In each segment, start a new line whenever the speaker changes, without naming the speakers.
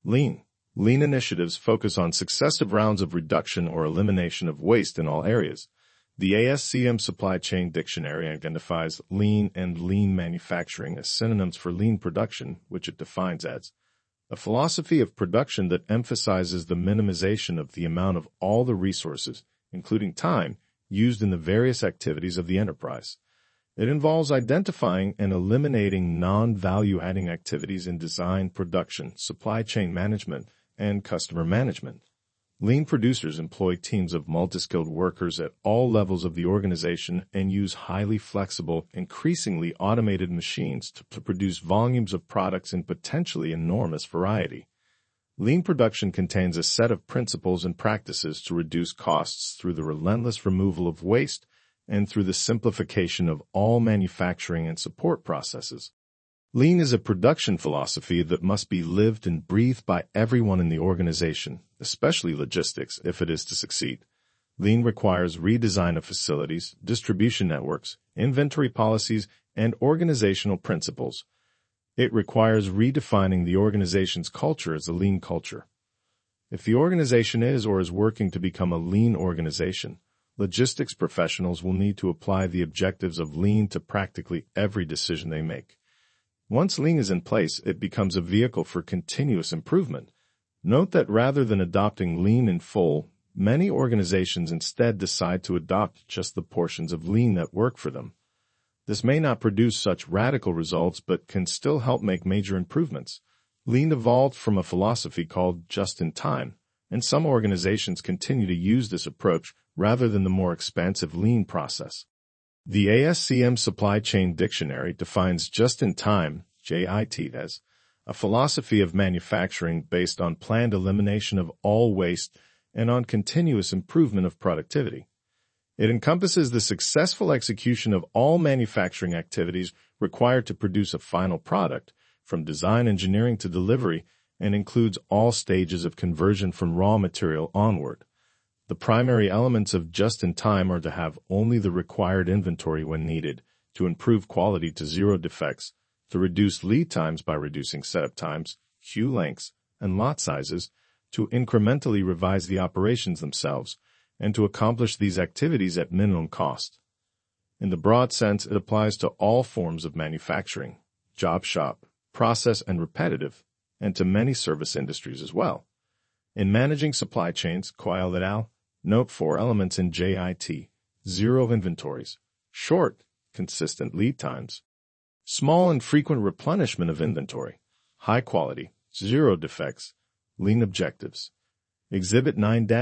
Lean. Lean initiatives focus on successive rounds of reduction or elimination of waste in all areas. The ASCM Supply Chain Dictionary identifies lean and lean manufacturing as synonyms for lean production, which it defines as a philosophy of production that emphasizes the minimization of the amount of all the resources, including time, used in the various activities of the enterprise. It involves identifying and eliminating non-value-adding activities in design, production, supply chain management, and customer management. Lean producers employ teams of multi-skilled workers at all levels of the organization and use highly flexible, increasingly automated machines to produce volumes of products in potentially enormous variety. Lean production contains a set of principles and practices to reduce costs through the relentless removal of waste and through the simplification of all manufacturing and support processes. Lean is a production philosophy that must be lived and breathed by everyone in the organization, especially logistics, if it is to succeed. Lean requires redesign of facilities, distribution networks, inventory policies, and organizational principles. It requires redefining the organization's culture as a lean culture. If the organization is or is working to become a lean organization, logistics professionals will need to apply the objectives of lean to practically every decision they make. Once lean is in place, it becomes a vehicle for continuous improvement. Note that rather than adopting lean in full, many organizations instead decide to adopt just the portions of lean that work for them. This may not produce such radical results, but can still help make major improvements. Lean evolved from a philosophy called just-in-time, and some organizations continue to use this approach rather than the more expansive lean process. The ASCM Supply Chain Dictionary defines just-in-time, JIT, as a philosophy of manufacturing based on planned elimination of all waste and on continuous improvement of productivity. It encompasses the successful execution of all manufacturing activities required to produce a final product, from design engineering to delivery, and includes all stages of conversion from raw material onward. The primary elements of just-in-time are to have only the required inventory when needed, to improve quality to zero defects, to reduce lead times by reducing setup times, queue lengths, and lot sizes, to incrementally revise the operations themselves, and to accomplish these activities at minimum cost. In the broad sense, it applies to all forms of manufacturing, job shop, process, and repetitive, and to many service industries as well. In managing supply chains, Coyle et al. Note 4 elements in JIT: zero inventories, short, consistent lead times, small and frequent replenishment of inventory, high quality, zero defects, lean objectives. Exhibit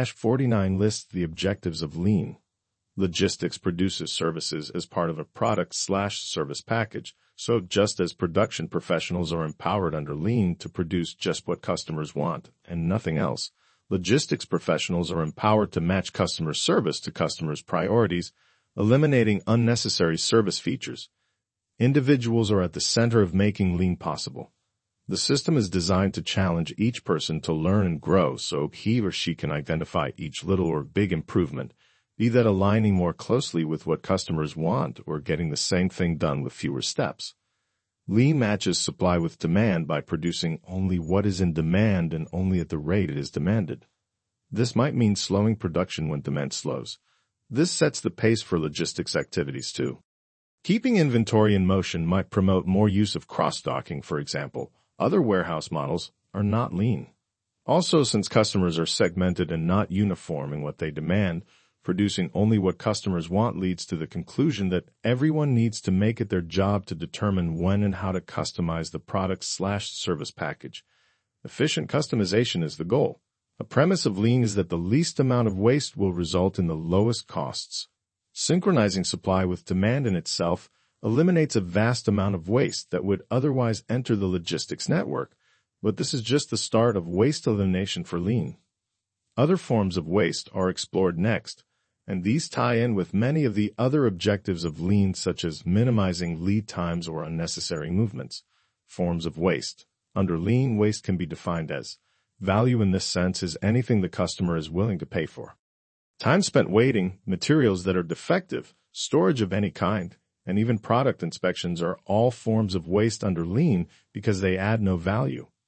9-49 lists the objectives of lean. Logistics produces services as part of a product/service package, so just as production professionals are empowered under lean to produce just what customers want and nothing else, logistics professionals are empowered to match customer service to customers' priorities, eliminating unnecessary service features. Individuals are at the center of making lean possible. The system is designed to challenge each person to learn and grow so he or she can identify each little or big improvement, be that aligning more closely with what customers want or getting the same thing done with fewer steps. Lean matches supply with demand by producing only what is in demand and only at the rate it is demanded. This might mean slowing production when demand slows. This sets the pace for logistics activities too. Keeping inventory in motion might promote more use of cross-docking, for example. Other warehouse models are not lean. Also, since customers are segmented and not uniform in what they demand, producing only what customers want leads to the conclusion that everyone needs to make it their job to determine when and how to customize the product/service package. Efficient customization is the goal. A premise of lean is that the least amount of waste will result in the lowest costs. Synchronizing supply with demand in itself eliminates a vast amount of waste that would otherwise enter the logistics network, but this is just the start of waste elimination for lean. Other forms of waste are explored next, and these tie in with many of the other objectives of lean, such as minimizing lead times or unnecessary movements. Forms of waste. Under lean, waste can be defined as value in this sense is anything the customer is willing to pay for. Time spent waiting, materials that are defective, storage of any kind, and even product inspections are all forms of waste under lean because they add no value.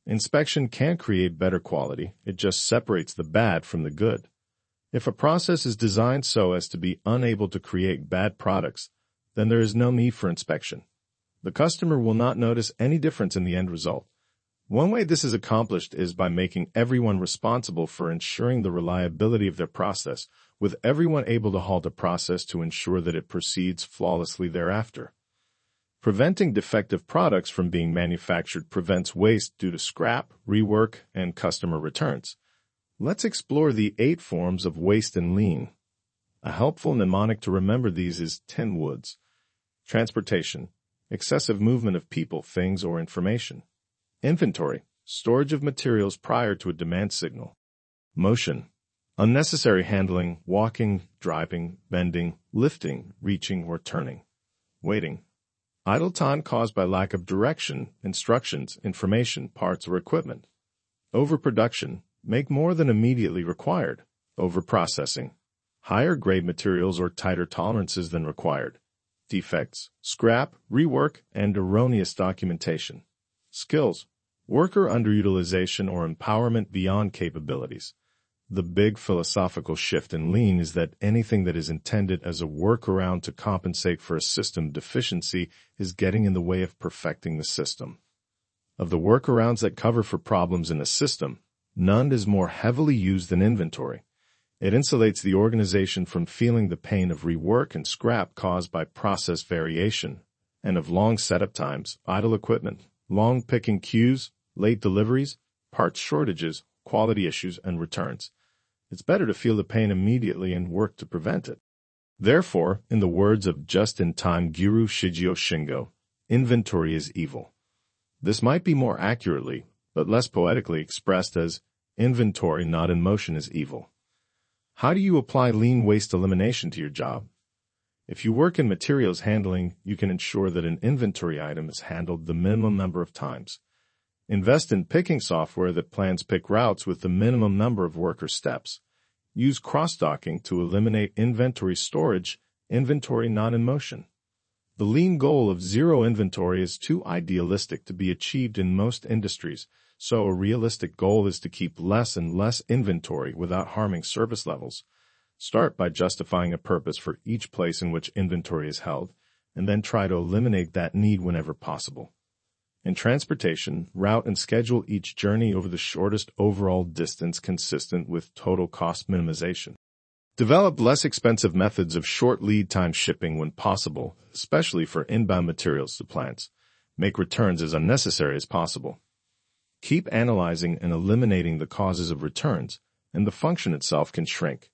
Inspection can create better quality, it just separates the bad from the good. If a process is designed so as to be unable to create bad products, then there is no need for inspection. The customer will not notice any difference in the end result. One way this is accomplished is by making everyone responsible for ensuring the reliability of their process, with everyone able to halt a process to ensure that it proceeds flawlessly thereafter. Preventing defective products from being manufactured prevents waste due to scrap, rework, and customer returns. Let's explore the 8 forms of waste in lean. A helpful mnemonic to remember these is 10 woods. Transportation, excessive movement of people, things, or information. Inventory, storage of materials prior to a demand signal. Motion, unnecessary handling, walking, driving, bending, lifting, reaching, or turning. Waiting, idle time caused by lack of direction, instructions, information, parts, or equipment. Overproduction, make more than immediately required. Overprocessing, higher grade materials or tighter tolerances than required. Defects, scrap, rework, and erroneous documentation. Skills, worker underutilization or empowerment beyond capabilities. The big philosophical shift in lean is that anything that is intended as a workaround to compensate for a system deficiency is getting in the way of perfecting the system. Of the workarounds that cover for problems in a system, none is more heavily used than inventory. It insulates the organization from feeling the pain of rework and scrap caused by process variation, and of long setup times, idle equipment, long picking queues, late deliveries, parts shortages, quality issues, and returns. It's better to feel the pain immediately and work to prevent it. Therefore, in the words of just-in-time guru Shigeo Shingo, inventory is evil. This might be more accurately, but less poetically expressed as inventory not in motion is evil. How do you apply lean waste elimination to your job? If you work in materials handling, you can ensure that an inventory item is handled the minimum number of times. Invest in picking software that plans pick routes with the minimum number of worker steps. Use cross-docking to eliminate inventory storage, inventory not in motion. The lean goal of zero inventory is too idealistic to be achieved in most industries, so a realistic goal is to keep less and less inventory without harming service levels. Start by justifying a purpose for each place in which inventory is held, and then try to eliminate that need whenever possible. In transportation, route and schedule each journey over the shortest overall distance consistent with total cost minimization. Develop less expensive methods of short lead time shipping when possible, especially for inbound materials to plants. Make returns as unnecessary as possible. Keep analyzing and eliminating the causes of returns, and the function itself can shrink.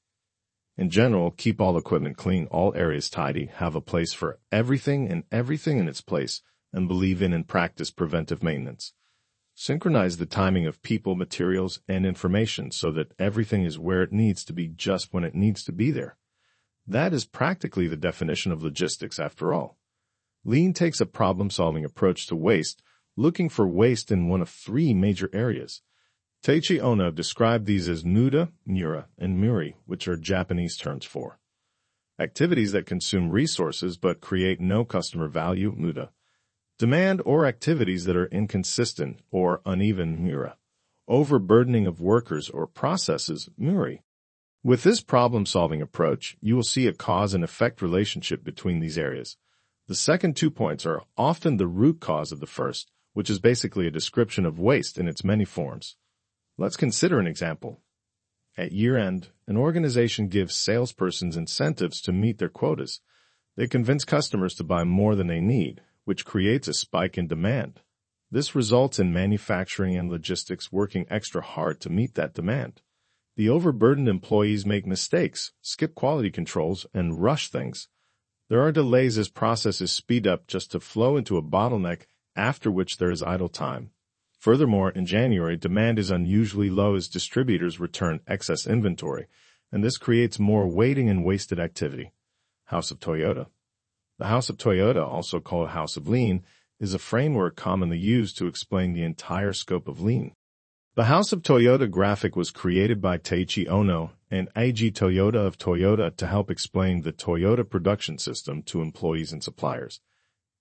In general, keep all equipment clean, all areas tidy, have a place for everything and everything in its place, and believe in and practice preventive maintenance. Synchronize the timing of people, materials, and information so that everything is where it needs to be just when it needs to be there. That is practically the definition of logistics after all. Lean takes a problem-solving approach to waste, looking for waste in one of 3 major areas. Taiichi Ohno described these as muda, mura, and muri, which are Japanese terms for activities that consume resources but create no customer value, muda. Demand or activities that are inconsistent or uneven, mura. Overburdening of workers or processes, muri. With this problem-solving approach, you will see a cause and effect relationship between these areas. The second 2 points are often the root cause of the first, which is basically a description of waste in its many forms. Let's consider an example. At year-end, an organization gives salespersons incentives to meet their quotas. They convince customers to buy more than they need, which creates a spike in demand. This results in manufacturing and logistics working extra hard to meet that demand. The overburdened employees make mistakes, skip quality controls, and rush things. There are delays as processes speed up just to flow into a bottleneck, after which there is idle time. Furthermore, in January, demand is unusually low as distributors return excess inventory, and this creates more waiting and wasted activity. House of Toyota. The House of Toyota, also called House of Lean, is a framework commonly used to explain the entire scope of lean. The House of Toyota graphic was created by Taiichi Ohno and Eiji Toyota of Toyota to help explain the Toyota production system to employees and suppliers.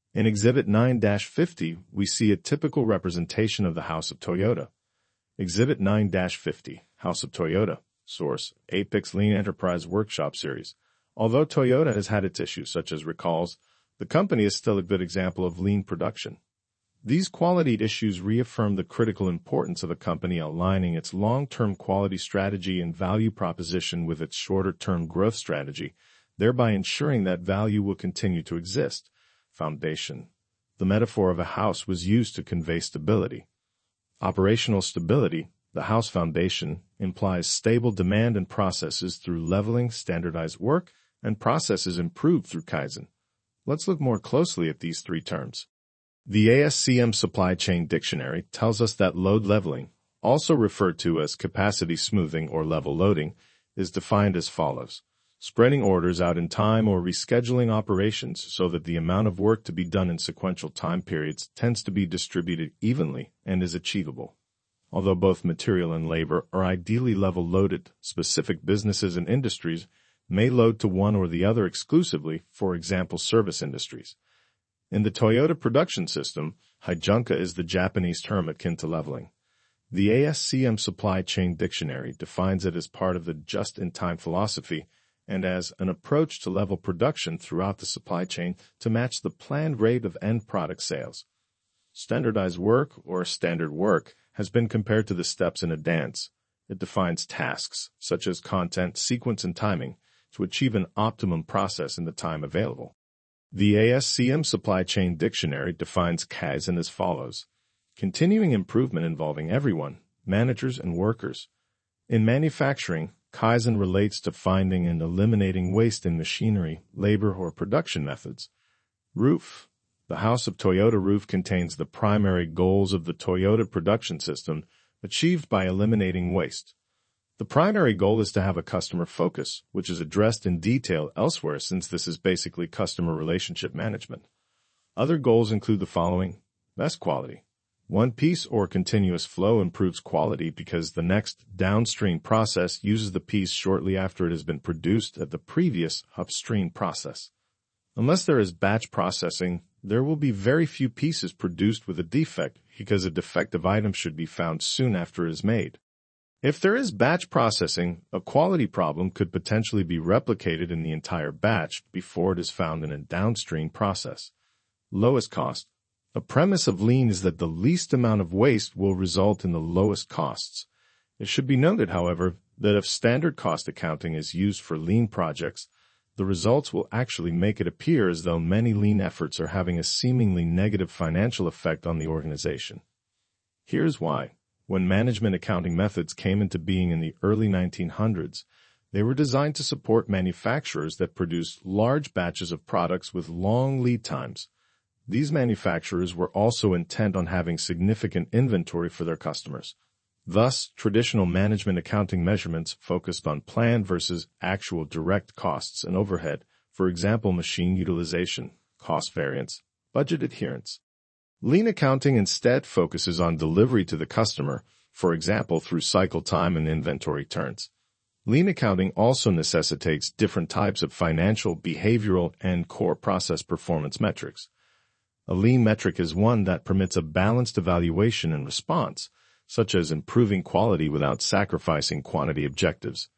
In Exhibit 9-50, we see a typical representation of the House of Toyota. Exhibit 9-50, House of Toyota. Source: Apex Lean Enterprise Workshop Series. Although Toyota has had its issues such as recalls, the company is still a good example of lean production. These quality issues reaffirm the critical importance of a company aligning its long-term quality strategy and value proposition with its shorter-term growth strategy, thereby ensuring that value will continue to exist. Foundation. The metaphor of a house was used to convey stability. Operational stability, the house foundation, implies stable demand and processes through leveling, standardized work, and processes improved through Kaizen. Let's look more closely at these three terms. The ASCM Supply Chain Dictionary tells us that load leveling, also referred to as capacity smoothing or level loading, is defined as follows: spreading orders out in time or rescheduling operations so that the amount of work to be done in sequential time periods tends to be distributed evenly and is achievable. Although both material and labor are ideally level-loaded, specific businesses and industries may load to one or the other exclusively, for example, service industries. In the Toyota production system, Hijunka is the Japanese term akin to leveling. The ASCM Supply Chain Dictionary defines it as part of the just-in-time philosophy and as an approach to level production throughout the supply chain to match the planned rate of end product sales. Standardized work, or standard work, has been compared to the steps in a dance. It defines tasks, such as content, sequence, and timing, to achieve an optimum process in the time available. The ASCM Supply Chain Dictionary defines Kaizen as follows: continuing improvement involving everyone, managers and workers. In manufacturing, Kaizen relates to finding and eliminating waste in machinery, labor, or production methods. Roof. The House of Toyota Roof contains the primary goals of the Toyota production system achieved by eliminating waste. The primary goal is to have a customer focus, which is addressed in detail elsewhere since this is basically customer relationship management. Other goals include the following: best quality. One piece or continuous flow improves quality because the next downstream process uses the piece shortly after it has been produced at the previous upstream process. Unless there is batch processing, there will be very few pieces produced with a defect because a defective item should be found soon after it is made. If there is batch processing, a quality problem could potentially be replicated in the entire batch before it is found in a downstream process. Lowest cost. A premise of lean is that the least amount of waste will result in the lowest costs. It should be noted, however, that if standard cost accounting is used for lean projects, the results will actually make it appear as though many lean efforts are having a seemingly negative financial effect on the organization. Here's why. When management accounting methods came into being in the early 1900s, they were designed to support manufacturers that produced large batches of products with long lead times. These manufacturers were also intent on having significant inventory for their customers. Thus, traditional management accounting measurements focused on planned versus actual direct costs and overhead, for example, machine utilization, cost variance, budget adherence. Lean accounting instead focuses on delivery to the customer, for example, through cycle time and inventory turns. Lean accounting also necessitates different types of financial, behavioral, and core process performance metrics. A lean metric is one that permits a balanced evaluation and response, such as improving quality without sacrificing quantity objectives.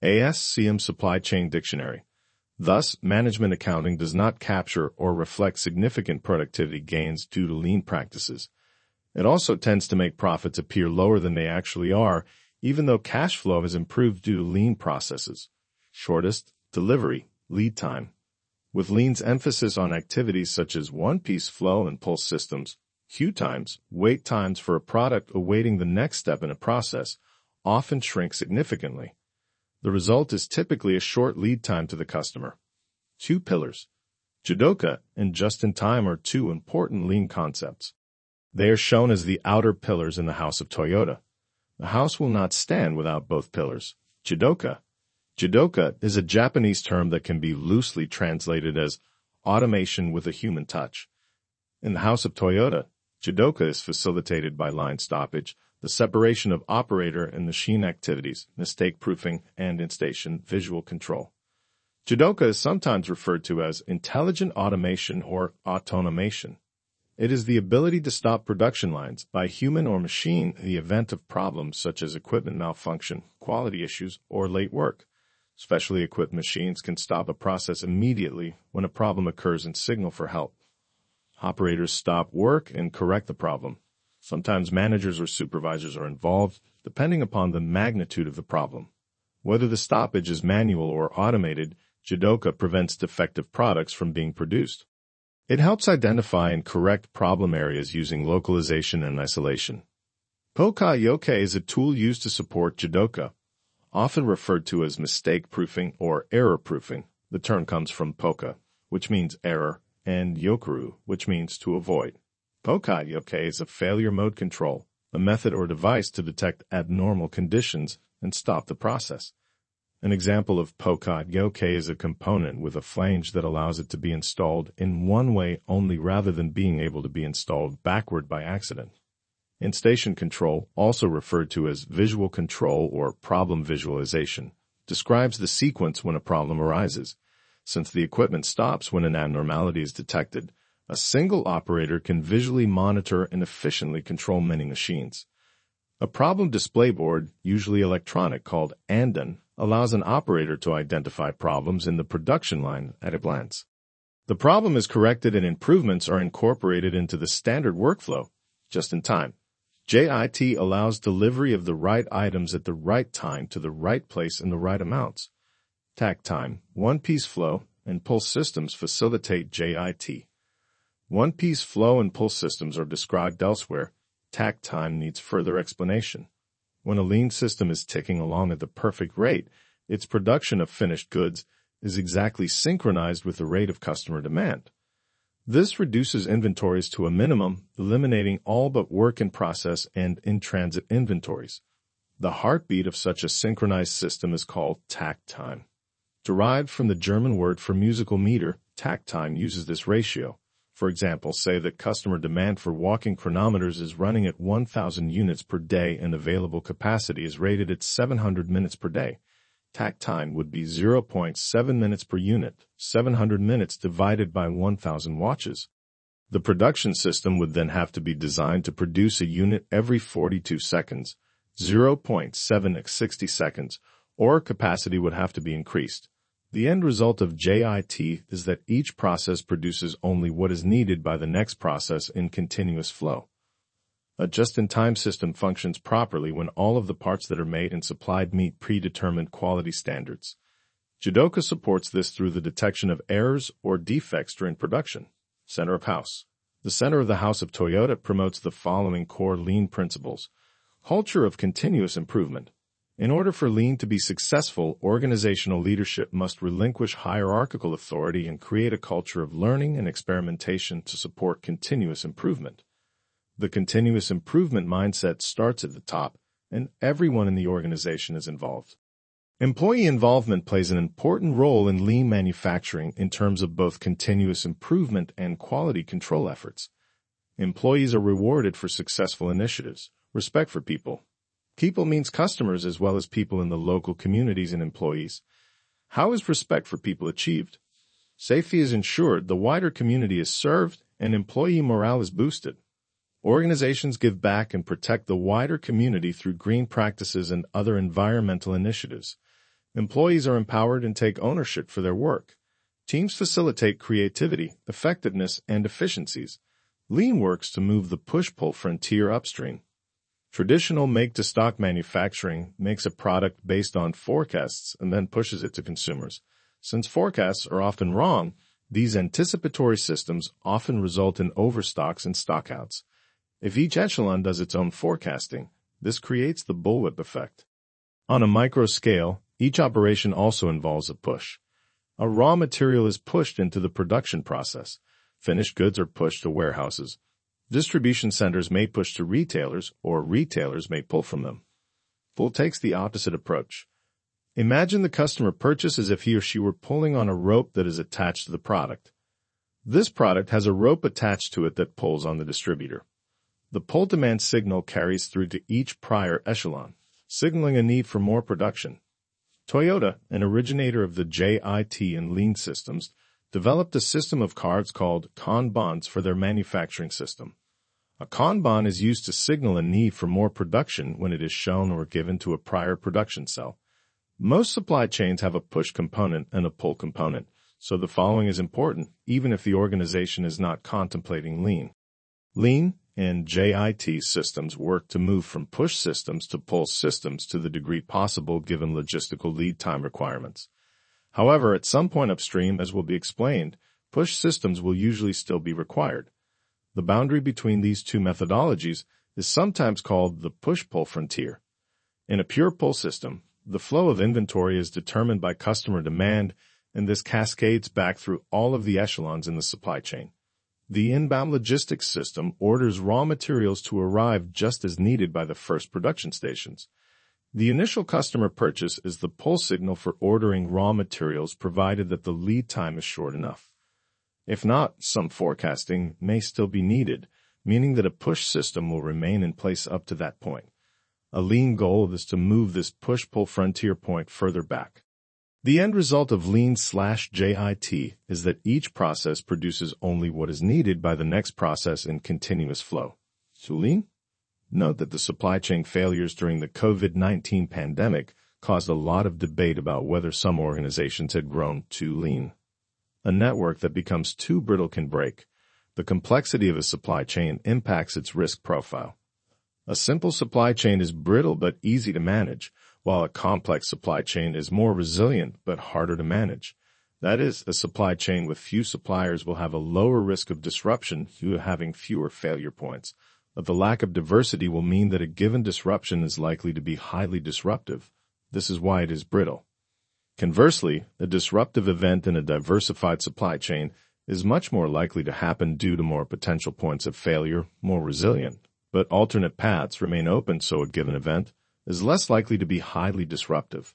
ASCM Supply Chain Dictionary. Thus, management accounting does not capture or reflect significant productivity gains due to lean practices. It also tends to make profits appear lower than they actually are, even though cash flow has improved due to lean processes. Shortest delivery, lead time. With lean's emphasis on activities such as one-piece flow and pulse systems, queue times, wait times for a product awaiting the next step in a process, often shrink significantly. The result is typically a short lead time to the customer. 2 pillars. Jidoka and just-in-time are 2 important lean concepts. They are shown as the outer pillars in the House of Toyota. The house will not stand without both pillars. Jidoka. Jidoka is a Japanese term that can be loosely translated as automation with a human touch. In the House of Toyota, Jidoka is facilitated by line stoppage, the separation of operator and machine activities, mistake proofing, and in-station visual control. Jidoka is sometimes referred to as intelligent automation or automation. It is the ability to stop production lines by human or machine in the event of problems such as equipment malfunction, quality issues, or late work. Specially equipped machines can stop a process immediately when a problem occurs and signal for help. Operators stop work and correct the problem. Sometimes managers or supervisors are involved, depending upon the magnitude of the problem. Whether the stoppage is manual or automated, Jidoka prevents defective products from being produced. It helps identify and correct problem areas using localization and isolation. Poka Yoke is a tool used to support Jidoka, often referred to as mistake-proofing or error-proofing. The term comes from Poka, which means error, and Yokaru, which means to avoid. Poka Yoke is a failure mode control, a method or device to detect abnormal conditions and stop the process. An example of Poka Yoke is a component with a flange that allows it to be installed in one way only rather than being able to be installed backward by accident. In-station control, also referred to as visual control or problem visualization, describes the sequence when a problem arises. Since the equipment stops when an abnormality is detected, a single operator can visually monitor and efficiently control many machines. A problem display board, usually electronic called Andan, allows an operator to identify problems in the production line at a glance. The problem is corrected and improvements are incorporated into the standard workflow, just in time. JIT allows delivery of the right items at the right time to the right place in the right amounts. Takt time, one-piece flow, and pulse systems facilitate JIT. One-piece flow and pulse systems are described elsewhere. Takt time needs further explanation. When a lean system is ticking along at the perfect rate, its production of finished goods is exactly synchronized with the rate of customer demand. This reduces inventories to a minimum, eliminating all but work in process and in-transit inventories. The heartbeat of such a synchronized system is called takt time. Derived from the German word for musical meter, takt time uses this ratio. For example, say that customer demand for walking chronometers is running at 1,000 units per day and available capacity is rated at 700 minutes per day. Takt time would be 0.7 minutes per unit, 700 minutes divided by 1,000 watches. The production system would then have to be designed to produce a unit every 42 seconds, 0.7 x 60 seconds, or capacity would have to be increased. The end result of JIT is that each process produces only what is needed by the next process in continuous flow. A just-in-time system functions properly when all of the parts that are made and supplied meet predetermined quality standards. Jidoka supports this through the detection of errors or defects during production. Center of house. The center of the house of Toyota promotes the following core lean principles. Culture of continuous improvement. In order for lean to be successful, organizational leadership must relinquish hierarchical authority and create a culture of learning and experimentation to support continuous improvement. The continuous improvement mindset starts at the top, and everyone in the organization is involved. Employee involvement plays an important role in lean manufacturing in terms of both continuous improvement and quality control efforts. Employees are rewarded for successful initiatives. Respect for people. People means customers as well as people in the local communities and employees. How is respect for people achieved? Safety is ensured, the wider community is served, and employee morale is boosted. Organizations give back and protect the wider community through green practices and other environmental initiatives. Employees are empowered and take ownership for their work. Teams facilitate creativity, effectiveness, and efficiencies. Lean works to move the push-pull frontier upstream. Traditional make-to-stock manufacturing makes a product based on forecasts and then pushes it to consumers. Since forecasts are often wrong, these anticipatory systems often result in overstocks and stockouts. If each echelon does its own forecasting, this creates the bullwhip effect. On a micro scale, each operation also involves a push. A raw material is pushed into the production process. Finished goods are pushed to warehouses. Distribution centers may push to retailers, or retailers may pull from them. Pull takes the opposite approach. Imagine the customer purchase as if he or she were pulling on a rope that is attached to the product. This product has a rope attached to it that pulls on the distributor. The pull demand signal carries through to each prior echelon, signaling a need for more production. Toyota, an originator of the JIT and Lean systems, developed a system of cards called Kanbans for their manufacturing system. A Kanban is used to signal a need for more production when it is shown or given to a prior production cell. Most supply chains have a push component and a pull component, so the following is important, even if the organization is not contemplating Lean. Lean and JIT systems work to move from push systems to pull systems to the degree possible given logistical lead time requirements. However, at some point upstream, as will be explained, push systems will usually still be required. The boundary between these two methodologies is sometimes called the push-pull frontier. In a pure pull system, the flow of inventory is determined by customer demand, and this cascades back through all of the echelons in the supply chain. The inbound logistics system orders raw materials to arrive just as needed by the first production stations. The initial customer purchase is the pull signal for ordering raw materials provided that the lead time is short enough. If not, some forecasting may still be needed, meaning that a push system will remain in place up to that point. A Lean goal is to move this push-pull frontier point further back. The end result of Lean/JIT is that each process produces only what is needed by the next process in continuous flow. So Lean? Note that the supply chain failures during the COVID-19 pandemic caused a lot of debate about whether some organizations had grown too lean. A network that becomes too brittle can break. The complexity of a supply chain impacts its risk profile. A simple supply chain is brittle but easy to manage, while a complex supply chain is more resilient but harder to manage. That is, a supply chain with few suppliers will have a lower risk of disruption due to having fewer failure points. But the lack of diversity will mean that a given disruption is likely to be highly disruptive. This is why it is brittle. Conversely, a disruptive event in a diversified supply chain is much more likely to happen due to more potential points of failure, more resilient, but alternate paths remain open, so a given event is less likely to be highly disruptive.